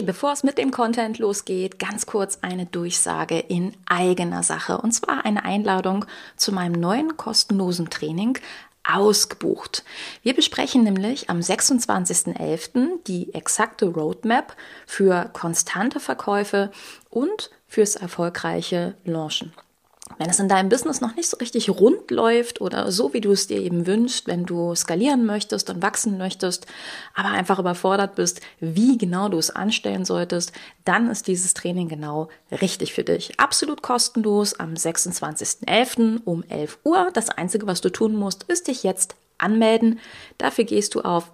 bevor es mit dem Content losgeht, ganz kurz eine Durchsage in eigener Sache. Und zwar eine Einladung zu meinem neuen kostenlosen Training Ausgebucht. Wir besprechen nämlich am 26.11. die exakte Roadmap für konstante Verkäufe und fürs erfolgreiche Launchen. Wenn es in deinem Business noch nicht so richtig rund läuft oder so, wie du es dir eben wünschst, wenn du skalieren möchtest und wachsen möchtest, aber einfach überfordert bist, wie genau du es anstellen solltest, dann ist dieses Training genau richtig für dich. Absolut kostenlos am 26.11. um 11 Uhr. Das Einzige, was du tun musst, ist dich jetzt anmelden. Dafür gehst du auf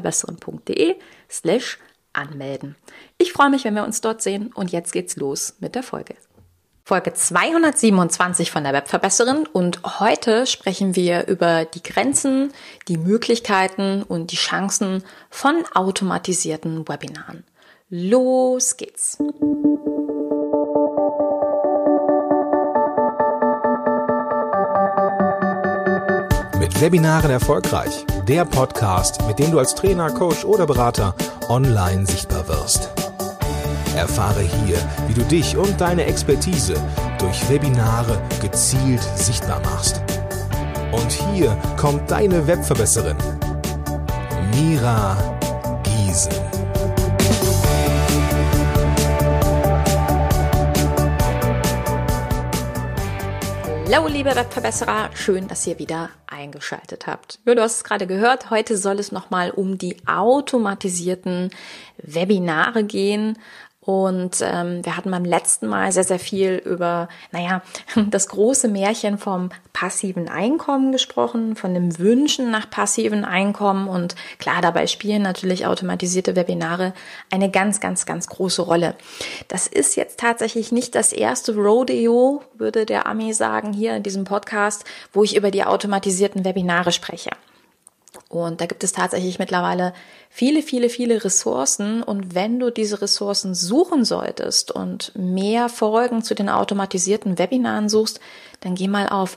webverbessern.de/anmelden. Ich freue mich, wenn wir uns dort sehen und jetzt geht's los mit der Folge. Folge 227 von der Webverbesserin und heute sprechen wir über die Grenzen, die Möglichkeiten und die Chancen von automatisierten Webinaren. Los geht's! Mit Webinaren erfolgreich. Der Podcast, mit dem du als Trainer, Coach oder Berater online sichtbar wirst. Erfahre hier, wie du dich und deine Expertise durch Webinare gezielt sichtbar machst. Und hier kommt deine Webverbesserin, Mira Giesen. Hallo liebe Webverbesserer, schön, dass ihr wieder eingeschaltet habt. Ja, du hast es gerade gehört, heute soll es nochmal um die automatisierten Webinare gehen. Und wir hatten beim letzten Mal sehr, sehr viel über, das große Märchen vom passiven Einkommen gesprochen, von dem Wünschen nach passiven Einkommen. Und klar, dabei spielen natürlich automatisierte Webinare eine ganz, ganz, ganz große Rolle. Das ist jetzt tatsächlich nicht das erste Rodeo, würde der Ami sagen, hier in diesem Podcast, wo ich über die automatisierten Webinare spreche. Und da gibt es tatsächlich mittlerweile viele, viele, viele Ressourcen. Und wenn du diese Ressourcen suchen solltest und mehr Folgen zu den automatisierten Webinaren suchst, dann geh mal auf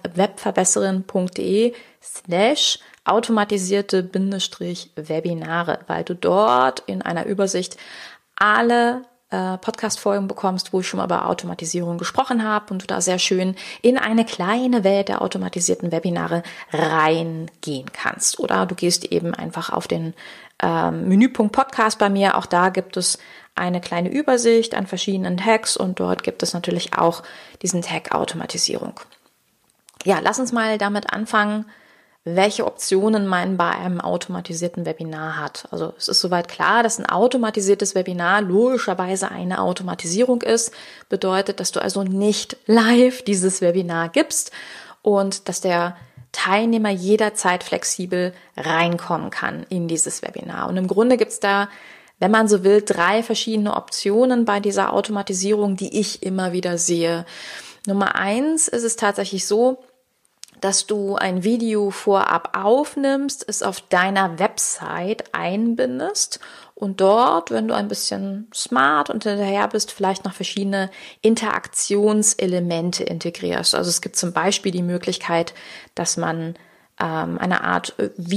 webverbesserin.de/automatisierte-Webinare, weil du dort in einer Übersicht alle Podcast-Folgen bekommst, wo ich schon mal über Automatisierung gesprochen habe und du da sehr schön in eine kleine Welt der automatisierten Webinare reingehen kannst. Oder du gehst eben einfach auf den Menüpunkt Podcast bei mir. Auch da gibt es eine kleine Übersicht an verschiedenen Tags und dort gibt es natürlich auch diesen Tag Automatisierung. Ja, lass uns mal damit anfangen, welche Optionen man bei einem automatisierten Webinar hat. Also es ist soweit klar, dass ein automatisiertes Webinar logischerweise eine Automatisierung ist. Bedeutet, dass du also nicht live dieses Webinar gibst und dass der Teilnehmer jederzeit flexibel reinkommen kann in dieses Webinar. Und im Grunde gibt es da, wenn man so will, 3 verschiedene Optionen bei dieser Automatisierung, die ich immer wieder sehe. Nummer 1 ist es tatsächlich so, dass du ein Video vorab aufnimmst, es auf deiner Website einbindest und dort, wenn du ein bisschen smart und hinterher bist, vielleicht noch verschiedene Interaktionselemente integrierst. Also es gibt zum Beispiel die Möglichkeit, dass man eine Art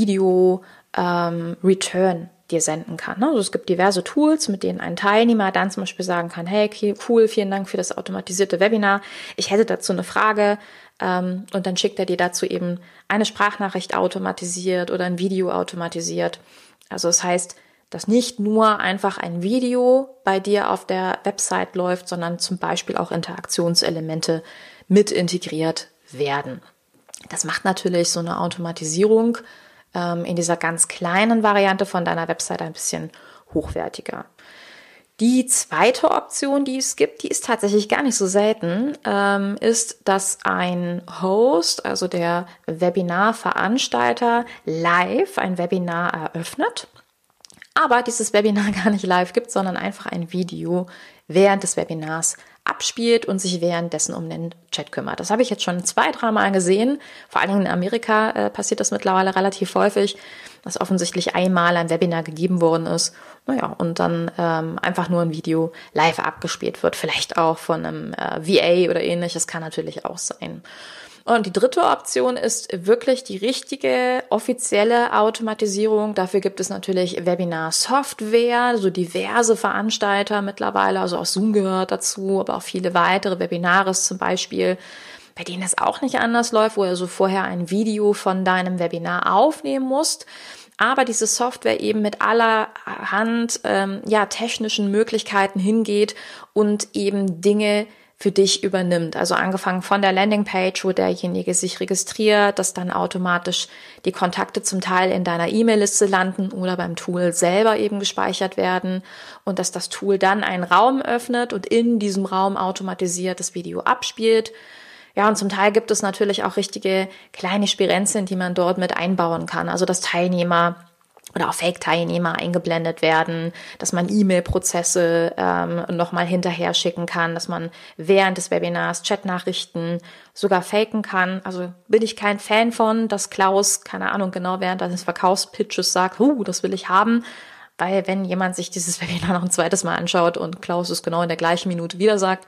Video-Return dir senden kann. Also es gibt diverse Tools, mit denen ein Teilnehmer dann zum Beispiel sagen kann, hey, cool, vielen Dank für das automatisierte Webinar. Ich hätte dazu eine Frage. Und dann schickt er dir dazu eben eine Sprachnachricht automatisiert oder ein Video automatisiert. Also das heißt, dass nicht nur einfach ein Video bei dir auf der Website läuft, sondern zum Beispiel auch Interaktionselemente mit integriert werden. Das macht natürlich so eine Automatisierung in dieser ganz kleinen Variante von deiner Website ein bisschen hochwertiger. Die zweite Option, die es gibt, die ist tatsächlich gar nicht so selten, ist, dass ein Host, also der Webinarveranstalter, live ein Webinar eröffnet, aber dieses Webinar gar nicht live gibt, sondern einfach ein Video während des Webinars abspielt und sich währenddessen um den Chat kümmert. Das habe ich jetzt schon 2-3 Mal gesehen. Vor allen Dingen in Amerika passiert das mittlerweile relativ häufig, dass offensichtlich einmal ein Webinar gegeben worden ist. Und dann einfach nur ein Video live abgespielt wird. Vielleicht auch von einem VA oder ähnliches, kann natürlich auch sein. Und die dritte Option ist wirklich die richtige offizielle Automatisierung. Dafür gibt es natürlich Webinar-Software, so diverse Veranstalter mittlerweile, also auch Zoom gehört dazu, aber auch viele weitere, Webinaris zum Beispiel, bei denen es auch nicht anders läuft, wo du also vorher ein Video von deinem Webinar aufnehmen musst, aber diese Software eben mit allerhand technischen Möglichkeiten hingeht und eben Dinge für dich übernimmt. Also angefangen von der Landingpage, wo derjenige sich registriert, dass dann automatisch die Kontakte zum Teil in deiner E-Mail-Liste landen oder beim Tool selber eben gespeichert werden und dass das Tool dann einen Raum öffnet und in diesem Raum automatisiert das Video abspielt. Ja, und zum Teil gibt es natürlich auch richtige kleine Spirenzchen, die man dort mit einbauen kann. Also dass Teilnehmer oder auch Fake-Teilnehmer eingeblendet werden, dass man E-Mail-Prozesse nochmal hinterher schicken kann, dass man während des Webinars Chatnachrichten sogar faken kann. Also bin ich kein Fan von, dass Klaus, keine Ahnung, genau während eines Verkaufspitches sagt, das will ich haben. Weil wenn jemand sich dieses Webinar noch ein zweites Mal anschaut und Klaus es genau in der gleichen Minute wieder sagt,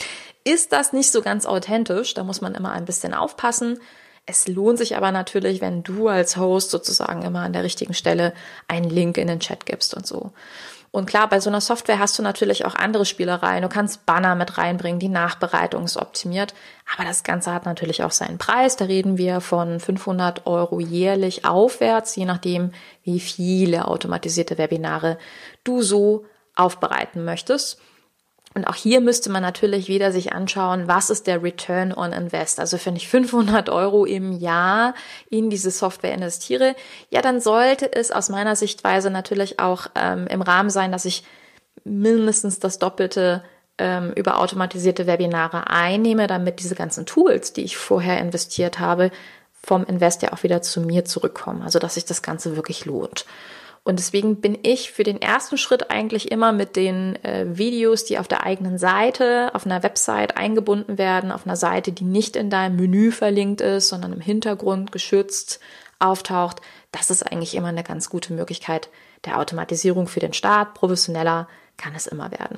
ist das nicht so ganz authentisch, da muss man immer ein bisschen aufpassen. Es lohnt sich aber natürlich, wenn du als Host sozusagen immer an der richtigen Stelle einen Link in den Chat gibst und so. Und klar, bei so einer Software hast du natürlich auch andere Spielereien. Du kannst Banner mit reinbringen, die Nachbereitung ist optimiert. Aber das Ganze hat natürlich auch seinen Preis. Da reden wir von 500 € jährlich aufwärts, je nachdem, wie viele automatisierte Webinare du so aufbereiten möchtest. Und auch hier müsste man natürlich wieder sich anschauen, was ist der Return on Invest? Also wenn ich 500 € im Jahr in diese Software investiere, ja, dann sollte es aus meiner Sichtweise natürlich auch im Rahmen sein, dass ich mindestens das Doppelte über automatisierte Webinare einnehme, damit diese ganzen Tools, die ich vorher investiert habe, vom Invest ja auch wieder zu mir zurückkommen. Also dass sich das Ganze wirklich lohnt. Und deswegen bin ich für den ersten Schritt eigentlich immer mit den Videos, die auf der eigenen Seite, auf einer Website eingebunden werden, auf einer Seite, die nicht in deinem Menü verlinkt ist, sondern im Hintergrund geschützt auftaucht. Das ist eigentlich immer eine ganz gute Möglichkeit der Automatisierung für den Start. Professioneller kann es immer werden.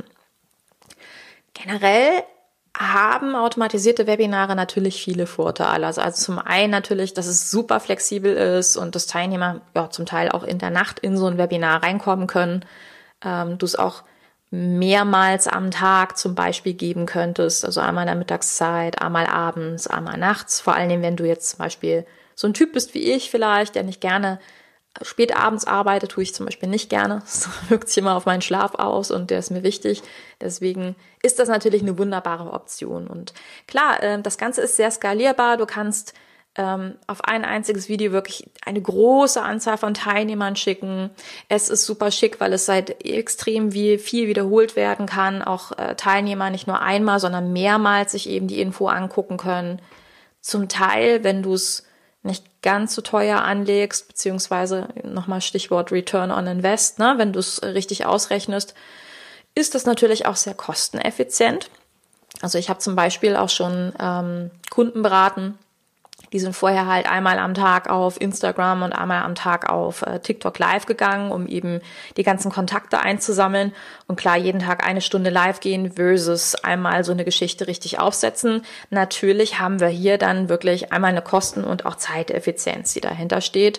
Generell haben automatisierte Webinare natürlich viele Vorteile. Also zum einen natürlich, dass es super flexibel ist und dass Teilnehmer zum Teil auch in der Nacht in so ein Webinar reinkommen können. Du es auch mehrmals am Tag zum Beispiel geben könntest, also einmal in der Mittagszeit, einmal abends, einmal nachts. Vor allen Dingen, wenn du jetzt zum Beispiel so ein Typ bist wie ich vielleicht, der nicht gerne spät abends arbeite, tue ich zum Beispiel nicht gerne. Das wirkt sich immer auf meinen Schlaf aus und der ist mir wichtig. Deswegen ist das natürlich eine wunderbare Option. Und klar, das Ganze ist sehr skalierbar. Du kannst auf ein einziges Video wirklich eine große Anzahl von Teilnehmern schicken. Es ist super schick, weil es seit extrem viel wiederholt werden kann. Auch Teilnehmer nicht nur einmal, sondern mehrmals sich eben die Info angucken können. Zum Teil, wenn du es nicht ganz so teuer anlegst, beziehungsweise nochmal Stichwort Return on Invest, ne? Wenn du es richtig ausrechnest, ist das natürlich auch sehr kosteneffizient. Also ich habe zum Beispiel auch schon Kunden beraten, die sind vorher halt einmal am Tag auf Instagram und einmal am Tag auf TikTok live gegangen, um eben die ganzen Kontakte einzusammeln. Und klar, jeden Tag 1 Stunde live gehen versus einmal so eine Geschichte richtig aufsetzen. Natürlich haben wir hier dann wirklich einmal eine Kosten- und auch Zeiteffizienz, die dahinter steht.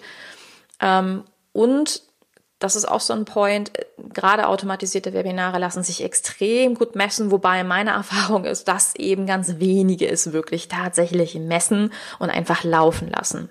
Und das ist auch so ein Point, gerade automatisierte Webinare lassen sich extrem gut messen, wobei meine Erfahrung ist, dass eben ganz wenige es wirklich tatsächlich messen und einfach laufen lassen.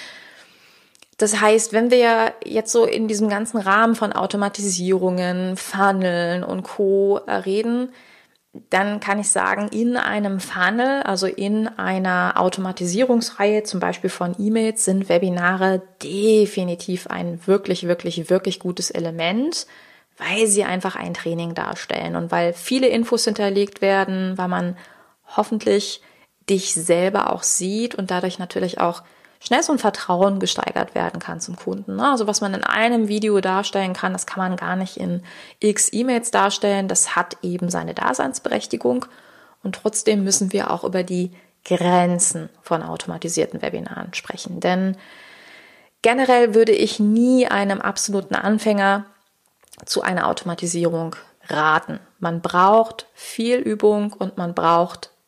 Das heißt, wenn wir jetzt so in diesem ganzen Rahmen von Automatisierungen, Funneln und Co. reden, dann kann ich sagen, in einem Funnel, also in einer Automatisierungsreihe, zum Beispiel von E-Mails, sind Webinare definitiv ein wirklich gutes Element, weil sie einfach ein Training darstellen und weil viele Infos hinterlegt werden, weil man hoffentlich dich selber auch sieht und dadurch natürlich auch schnell so ein Vertrauen gesteigert werden kann zum Kunden. Also was man in einem Video darstellen kann, das kann man gar nicht in x E-Mails darstellen. Das hat eben seine Daseinsberechtigung. Und trotzdem müssen wir auch über die Grenzen von automatisierten Webinaren sprechen. Denn generell würde ich nie einem absoluten Anfänger zu einer Automatisierung raten. Man braucht viel Übung und man braucht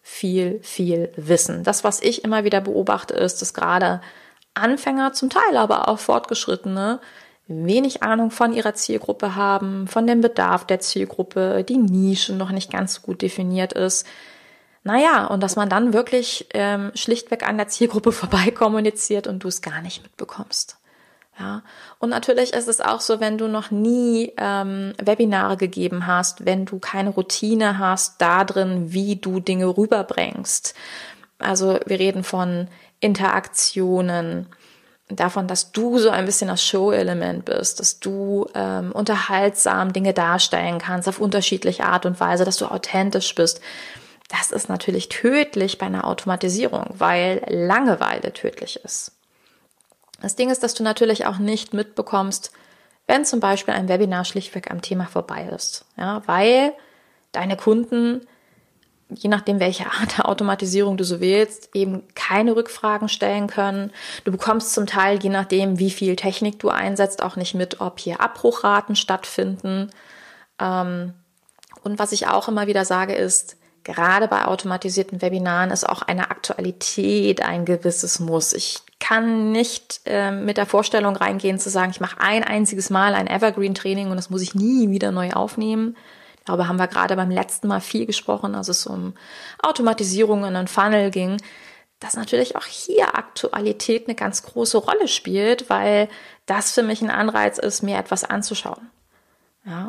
viel Wissen. Das, was ich immer wieder beobachte, ist, dass gerade Anfänger, zum Teil aber auch Fortgeschrittene, wenig Ahnung von ihrer Zielgruppe haben, von dem Bedarf der Zielgruppe, die Nische noch nicht ganz so gut definiert ist. Naja, und dass man dann wirklich schlichtweg an der Zielgruppe vorbeikommuniziert und du es gar nicht mitbekommst. Ja, und natürlich ist es auch so, wenn du noch nie Webinare gegeben hast, wenn du keine Routine hast da drin, wie du Dinge rüberbringst. Also wir reden von Interaktionen, davon, dass du so ein bisschen das Show-Element bist, dass du unterhaltsam Dinge darstellen kannst auf unterschiedliche Art und Weise, dass du authentisch bist. Das ist natürlich tödlich bei einer Automatisierung, weil Langeweile tödlich ist. Das Ding ist, dass du natürlich auch nicht mitbekommst, wenn zum Beispiel ein Webinar schlichtweg am Thema vorbei ist. Ja, weil deine Kunden, je nachdem, welche Art der Automatisierung du so wählst, eben keine Rückfragen stellen können. Du bekommst zum Teil, je nachdem, wie viel Technik du einsetzt, auch nicht mit, ob hier Abbruchraten stattfinden. Und was ich auch immer wieder sage, ist, gerade bei automatisierten Webinaren ist auch eine Aktualität ein gewisses Muss. Ich kann nicht mit der Vorstellung reingehen, zu sagen, ich mache ein einziges Mal ein Evergreen-Training und das muss ich nie wieder neu aufnehmen. Darüber haben wir gerade beim letzten Mal viel gesprochen, als es um Automatisierung in einen Funnel ging, dass natürlich auch hier Aktualität eine ganz große Rolle spielt, weil das für mich ein Anreiz ist, mir etwas anzuschauen. Ja.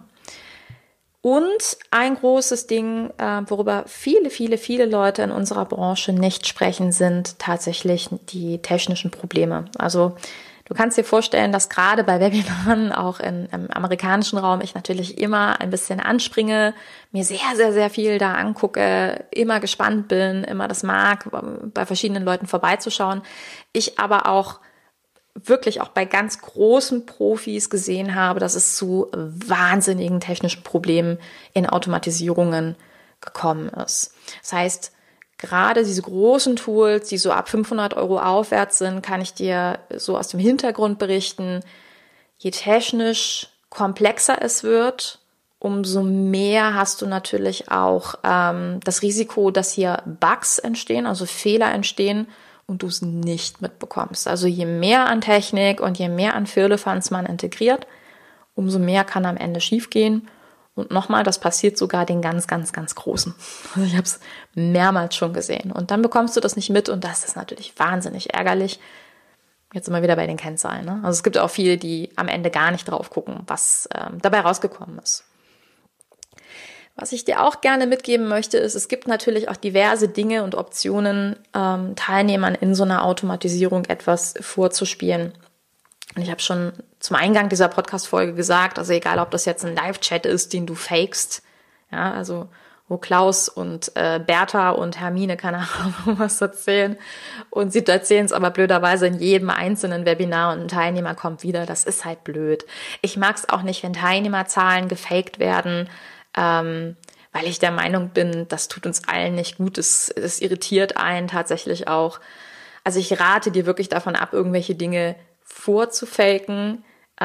Und ein großes Ding, worüber viele Leute in unserer Branche nicht sprechen, sind tatsächlich die technischen Probleme. Also du kannst dir vorstellen, dass gerade bei Webinaren, auch im amerikanischen Raum, ich natürlich immer ein bisschen anspringe, mir sehr viel da angucke, immer gespannt bin, immer das mag, bei verschiedenen Leuten vorbeizuschauen. Ich aber auch wirklich auch bei ganz großen Profis gesehen habe, dass es zu wahnsinnigen technischen Problemen in Automatisierungen gekommen ist. Das heißt, gerade diese großen Tools, die so ab 500 € aufwärts sind, kann ich dir so aus dem Hintergrund berichten, je technisch komplexer es wird, umso mehr hast du natürlich auch das Risiko, dass hier Bugs entstehen, also Fehler entstehen, und du es nicht mitbekommst. Also je mehr an Technik und je mehr an Firlefanz man integriert, umso mehr kann am Ende schiefgehen. Und nochmal, das passiert sogar den ganz Großen. Also ich habe es mehrmals schon gesehen. Und dann bekommst du das nicht mit und das ist natürlich wahnsinnig ärgerlich. Jetzt immer wieder bei den Kennzahlen. Ne? Also es gibt auch viele, die am Ende gar nicht drauf gucken, was dabei rausgekommen ist. Was ich dir auch gerne mitgeben möchte, ist, es gibt natürlich auch diverse Dinge und Optionen, Teilnehmern in so einer Automatisierung etwas vorzuspielen. Und ich habe schon zum Eingang dieser Podcast-Folge gesagt, also egal, ob das jetzt ein Live-Chat ist, den du fakest, ja, also wo Klaus und Bertha und Hermine, keine Ahnung, was erzählen. Und sie erzählen es aber blöderweise in jedem einzelnen Webinar und ein Teilnehmer kommt wieder. Das ist halt blöd. Ich mag es auch nicht, wenn Teilnehmerzahlen gefaked werden, weil ich der Meinung bin, das tut uns allen nicht gut. Es irritiert einen tatsächlich auch. Also ich rate dir wirklich davon ab, irgendwelche Dinge vorzufaken.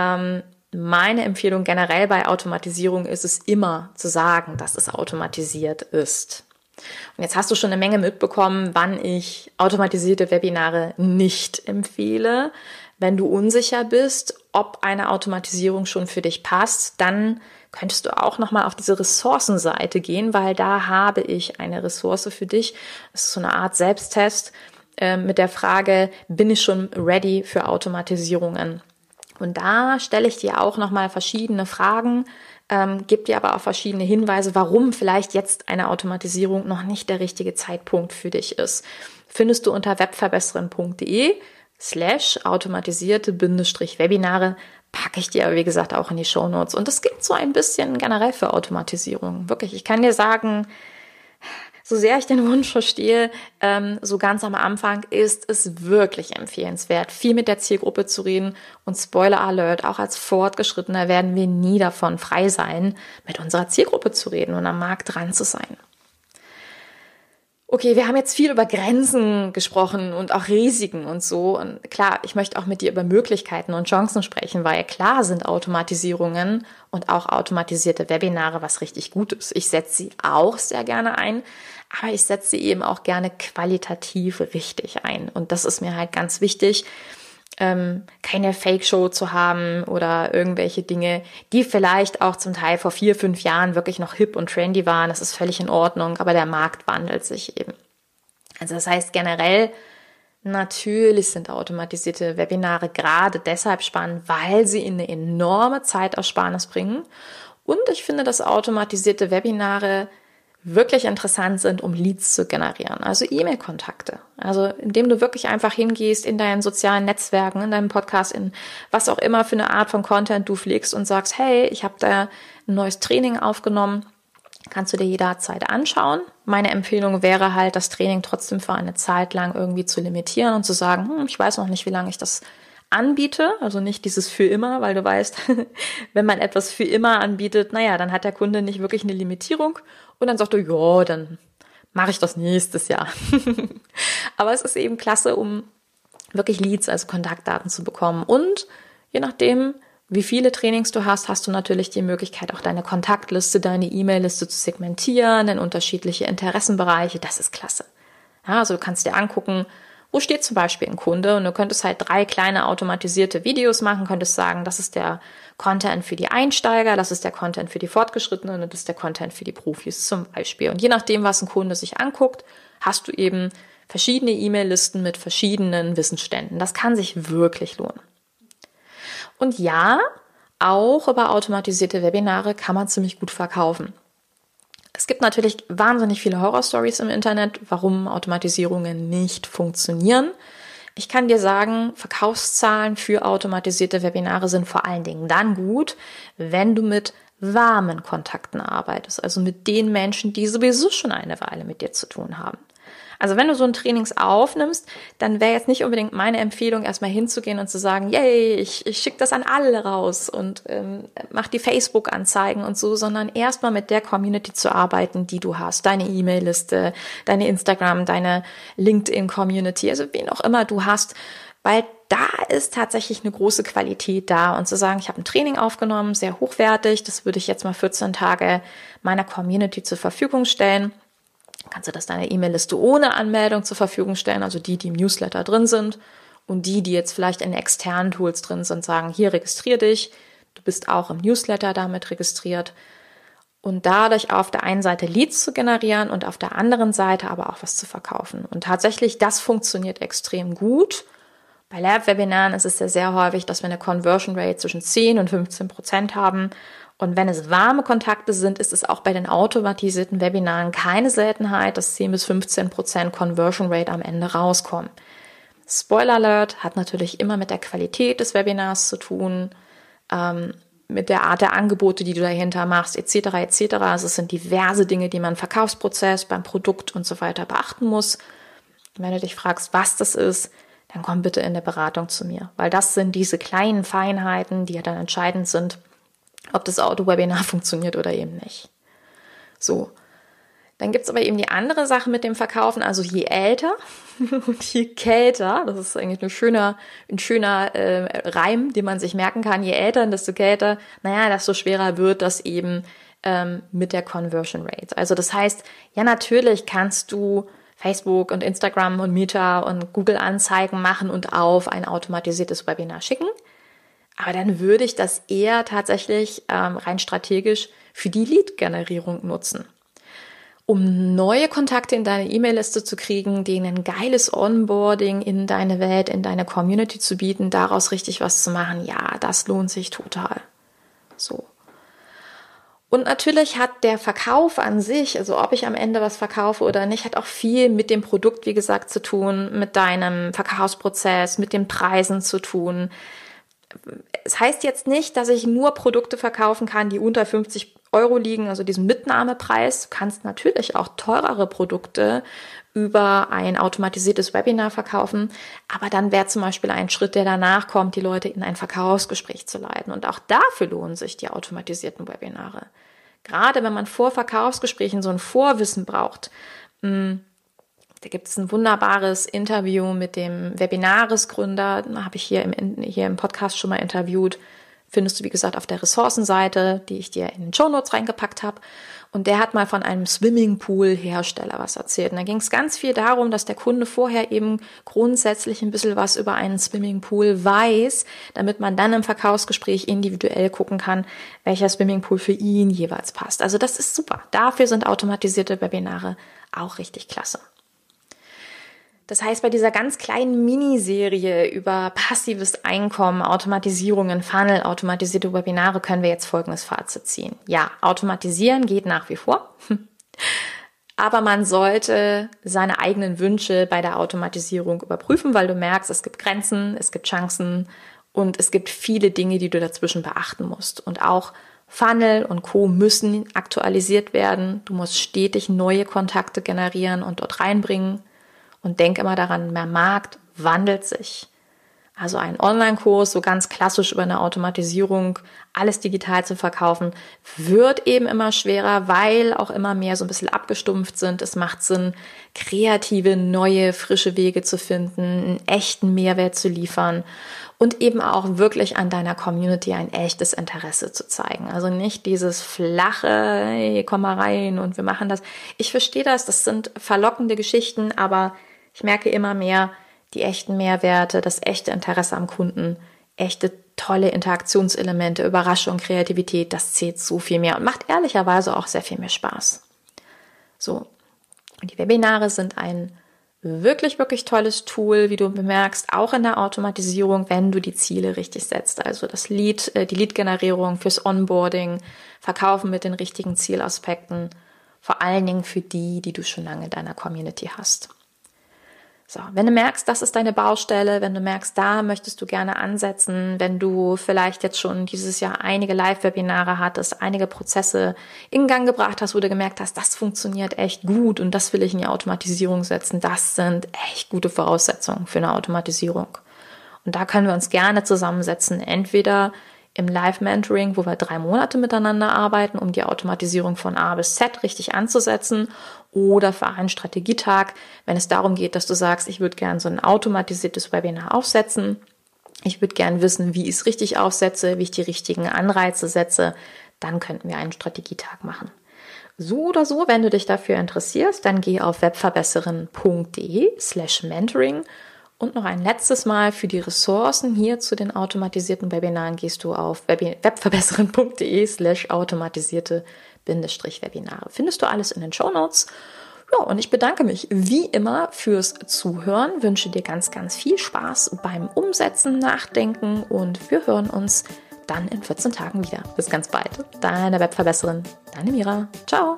Meine Empfehlung generell bei Automatisierung ist es immer zu sagen, dass es automatisiert ist. Und jetzt hast du schon eine Menge mitbekommen, wann ich automatisierte Webinare nicht empfehle. Wenn du unsicher bist, ob eine Automatisierung schon für dich passt, dann könntest du auch nochmal auf diese Ressourcenseite gehen, weil da habe ich eine Ressource für dich. Das ist so eine Art Selbsttest mit der Frage, bin ich schon ready für Automatisierungen? Und da stelle ich dir auch nochmal verschiedene Fragen, gebe dir aber auch verschiedene Hinweise, warum vielleicht jetzt eine Automatisierung noch nicht der richtige Zeitpunkt für dich ist. Findest du unter webverbesserin.de/automatisierte-Webinare, packe ich dir aber wie gesagt auch in die Shownotes. Und das gilt so ein bisschen generell für Automatisierung. Wirklich, ich kann dir sagen, so sehr ich den Wunsch verstehe, so ganz am Anfang ist es wirklich empfehlenswert, viel mit der Zielgruppe zu reden. Und Spoiler Alert, auch als Fortgeschrittener werden wir nie davon frei sein, mit unserer Zielgruppe zu reden und am Markt dran zu sein. Okay, wir haben jetzt viel über Grenzen gesprochen und auch Risiken und so. Und klar, ich möchte auch mit dir über Möglichkeiten und Chancen sprechen, weil klar sind Automatisierungen und auch automatisierte Webinare was richtig Gutes. Ich setze sie auch sehr gerne ein, aber ich setze sie eben auch gerne qualitativ richtig ein. Und das ist mir halt ganz wichtig, keine Fake-Show zu haben oder irgendwelche Dinge, die vielleicht auch zum Teil vor 4, 5 Jahren wirklich noch hip und trendy waren. Das ist völlig in Ordnung, aber der Markt wandelt sich eben. Also das heißt generell, natürlich sind automatisierte Webinare gerade deshalb spannend, weil sie in eine enorme Zeitersparnis bringen. Und ich finde, dass automatisierte Webinare wirklich interessant sind, um Leads zu generieren, also E-Mail-Kontakte. Also indem du wirklich einfach hingehst in deinen sozialen Netzwerken, in deinem Podcast, in was auch immer für eine Art von Content du pflegst und sagst, hey, ich habe da ein neues Training aufgenommen, kannst du dir jederzeit anschauen. Meine Empfehlung wäre halt, das Training trotzdem für eine Zeit lang irgendwie zu limitieren und zu sagen, ich weiß noch nicht, wie lange ich das anbiete, also nicht dieses für immer, weil du weißt, wenn man etwas für immer anbietet, dann hat der Kunde nicht wirklich eine Limitierung und dann sagt er, ja, dann mache ich das nächstes Jahr. Aber es ist eben klasse, um wirklich Leads, also Kontaktdaten zu bekommen. Und je nachdem, wie viele Trainings du hast, hast du natürlich die Möglichkeit, auch deine Kontaktliste, deine E-Mail-Liste zu segmentieren in unterschiedliche Interessenbereiche. Das ist klasse. Ja, also du kannst dir angucken, wo steht zum Beispiel ein Kunde, und du könntest halt 3 kleine automatisierte Videos machen, könntest sagen, das ist der Content für die Einsteiger, das ist der Content für die Fortgeschrittenen und das ist der Content für die Profis zum Beispiel. Und je nachdem, was ein Kunde sich anguckt, hast du eben verschiedene E-Mail-Listen mit verschiedenen Wissensständen. Das kann sich wirklich lohnen. Und ja, auch über automatisierte Webinare kann man ziemlich gut verkaufen. Es gibt natürlich wahnsinnig viele Horror-Stories im Internet, warum Automatisierungen nicht funktionieren. Ich kann dir sagen, Verkaufszahlen für automatisierte Webinare sind vor allen Dingen dann gut, wenn du mit warmen Kontakten arbeitest, also mit den Menschen, die sowieso schon eine Weile mit dir zu tun haben. Also wenn du so ein Trainings aufnimmst, dann wäre jetzt nicht unbedingt meine Empfehlung, erstmal hinzugehen und zu sagen, yay, ich schicke das an alle raus und mach die Facebook-Anzeigen und so, sondern erstmal mit der Community zu arbeiten, die du hast. Deine E-Mail-Liste, deine Instagram, deine LinkedIn-Community, also wen auch immer du hast, weil da ist tatsächlich eine große Qualität da. Und zu sagen, ich habe ein Training aufgenommen, sehr hochwertig, das würde ich jetzt mal 14 Tage meiner Community zur Verfügung stellen. Kannst du das deiner E-Mail-Liste ohne Anmeldung zur Verfügung stellen, also die im Newsletter drin sind, und die jetzt vielleicht in externen Tools drin sind, sagen, hier registrier dich, du bist auch im Newsletter damit registriert, und dadurch auf der einen Seite Leads zu generieren und auf der anderen Seite aber auch was zu verkaufen. Und tatsächlich, das funktioniert extrem gut. Bei Live-Webinaren ist es ja sehr häufig, dass wir eine Conversion Rate zwischen 10 und 15% haben. Und wenn es warme Kontakte sind, ist es auch bei den automatisierten Webinaren keine Seltenheit, dass 10 bis 15% Conversion Rate am Ende rauskommen. Spoiler Alert, hat natürlich immer mit der Qualität des Webinars zu tun, mit der Art der Angebote, die du dahinter machst, etc. etc. Also es sind diverse Dinge, die man im Verkaufsprozess, beim Produkt und so weiter beachten muss. Und wenn du dich fragst, was das ist, dann komm bitte in der Beratung zu mir, weil das sind diese kleinen Feinheiten, die ja dann entscheidend sind, ob das Auto-Webinar funktioniert oder eben nicht. So, dann gibt's aber eben die andere Sache mit dem Verkaufen, also je älter und je kälter, das ist eigentlich ein schöner Reim, den man sich merken kann, je älter, desto kälter, desto schwerer wird das eben mit der Conversion Rate. Also das heißt, ja, natürlich kannst du Facebook und Instagram und Meta und Google Anzeigen machen und auf ein automatisiertes Webinar schicken. Aber dann würde ich das eher tatsächlich rein strategisch für die Lead-Generierung nutzen. Um neue Kontakte in deine E-Mail-Liste zu kriegen, denen ein geiles Onboarding in deine Welt, in deine Community zu bieten, daraus richtig was zu machen, ja, das lohnt sich total. So. Und natürlich hat der Verkauf an sich, also ob ich am Ende was verkaufe oder nicht, hat auch viel mit dem Produkt, wie gesagt, zu tun, mit deinem Verkaufsprozess, mit den Preisen zu tun. Es heißt jetzt nicht, dass ich nur Produkte verkaufen kann, die unter 50 Euro liegen, also diesen Mitnahmepreis. Du kannst natürlich auch teurere Produkte über ein automatisiertes Webinar verkaufen, aber dann wäre zum Beispiel ein Schritt, der danach kommt, die Leute in ein Verkaufsgespräch zu leiten. Und auch dafür lohnen sich die automatisierten Webinare. Gerade wenn man vor Verkaufsgesprächen so ein Vorwissen braucht, Da gibt es ein wunderbares Interview mit dem Webinaris-Gründer, habe ich hier im Podcast schon mal interviewt. Findest du, wie gesagt, auf der Ressourcenseite, die ich dir in den Shownotes reingepackt habe. Und der hat mal von einem Swimmingpool-Hersteller was erzählt. Und da ging es ganz viel darum, dass der Kunde vorher eben grundsätzlich ein bisschen was über einen Swimmingpool weiß, damit man dann im Verkaufsgespräch individuell gucken kann, welcher Swimmingpool für ihn jeweils passt. Also das ist super. Dafür sind automatisierte Webinare auch richtig klasse. Das heißt, bei dieser ganz kleinen Miniserie über passives Einkommen, Automatisierungen, Funnel, automatisierte Webinare können wir jetzt folgendes Fazit ziehen. Ja, automatisieren geht nach wie vor, aber man sollte seine eigenen Wünsche bei der Automatisierung überprüfen, weil du merkst, es gibt Grenzen, es gibt Chancen und es gibt viele Dinge, die du dazwischen beachten musst. Und auch Funnel und Co. müssen aktualisiert werden. Du musst stetig neue Kontakte generieren und dort reinbringen. Und denk immer daran, der Markt wandelt sich. Also ein Online-Kurs, so ganz klassisch über eine Automatisierung, alles digital zu verkaufen, wird eben immer schwerer, weil auch immer mehr so ein bisschen abgestumpft sind. Es macht Sinn, kreative, neue, frische Wege zu finden, einen echten Mehrwert zu liefern und eben auch wirklich an deiner Community ein echtes Interesse zu zeigen. Also nicht dieses flache, hey, komm mal rein und wir machen das. Ich verstehe das sind verlockende Geschichten, aber ich merke immer mehr, die echten Mehrwerte, das echte Interesse am Kunden, echte tolle Interaktionselemente, Überraschung, Kreativität, das zählt so viel mehr und macht ehrlicherweise auch sehr viel mehr Spaß. So, und die Webinare sind ein wirklich, wirklich tolles Tool, wie du bemerkst, auch in der Automatisierung, wenn du die Ziele richtig setzt. Also die Lead-Generierung fürs Onboarding, Verkaufen mit den richtigen Zielaspekten, vor allen Dingen für die du schon lange in deiner Community hast. So, wenn du merkst, das ist deine Baustelle, wenn du merkst, da möchtest du gerne ansetzen, wenn du vielleicht jetzt schon dieses Jahr einige Live-Webinare hattest, einige Prozesse in Gang gebracht hast, wo du gemerkt hast, das funktioniert echt gut und das will ich in die Automatisierung setzen, das sind echt gute Voraussetzungen für eine Automatisierung. Und da können wir uns gerne zusammensetzen, entweder im Live-Mentoring, wo wir 3 Monate miteinander arbeiten, um die Automatisierung von A bis Z richtig anzusetzen, oder für einen Strategietag, wenn es darum geht, dass du sagst, ich würde gerne so ein automatisiertes Webinar aufsetzen, ich würde gerne wissen, wie ich es richtig aufsetze, wie ich die richtigen Anreize setze, dann könnten wir einen Strategietag machen. So oder so, wenn du dich dafür interessierst, dann geh auf webverbesserin.de/mentoring. Und noch ein letztes Mal für die Ressourcen hier zu den automatisierten Webinaren gehst du auf webverbesserin.de/automatisierte-Webinare. Findest du alles in den Shownotes. Ja, und ich bedanke mich wie immer fürs Zuhören, wünsche dir ganz, ganz viel Spaß beim Umsetzen, Nachdenken und wir hören uns dann in 14 Tagen wieder. Bis ganz bald. Deine Webverbesserin, deine Mira. Ciao.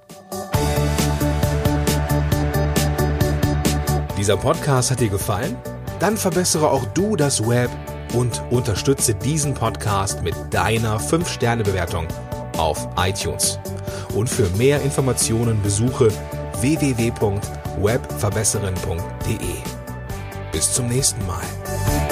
Dieser Podcast hat dir gefallen? Dann verbessere auch du das Web und unterstütze diesen Podcast mit deiner 5-Sterne-Bewertung auf iTunes. Und für mehr Informationen besuche www.webverbesserin.de. Bis zum nächsten Mal.